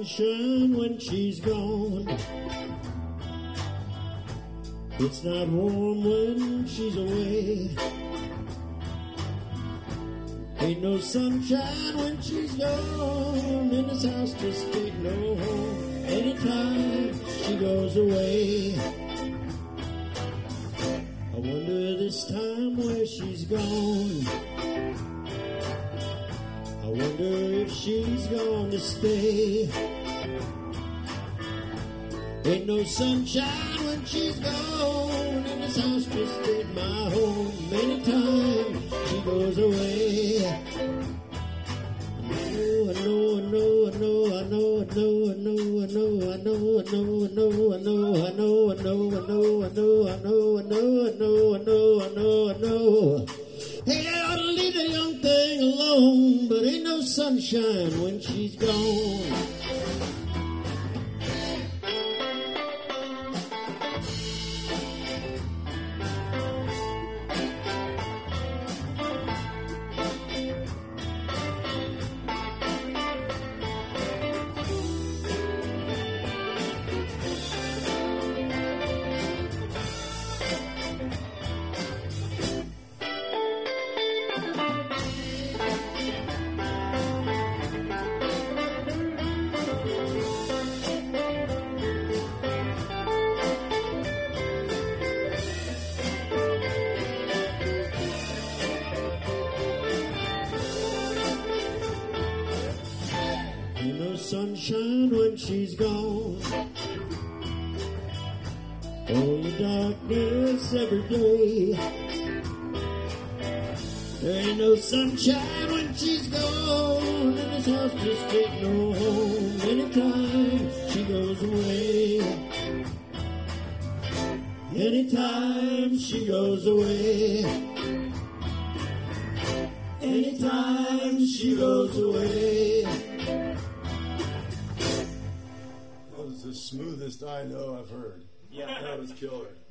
sunshine when she's gone. It's not warm when she's away. Ain't no sunshine when she's gone. In this house just ain't no home anytime she goes away. I wonder this time where she's gone. I wonder if she's gone to stay. Ain't no sunshine when she's gone. In this house just ain't my home. Many times she goes away. I know, I know, I know, I know, I know, I know, I know, I know, I know, I know, I know, I know, I know, I know, I know, I know, I know, I know, I know, I know. Hey, I ought to leave the young thing alone, but ain't no sunshine when she's gone. Sunshine when she's gone. Only darkness every day. There ain't no sunshine when she's gone. And this house just ain't no home. Anytime she goes away. Anytime she goes away. Anytime she goes away. The smoothest I know I've heard. Yeah, that was killer.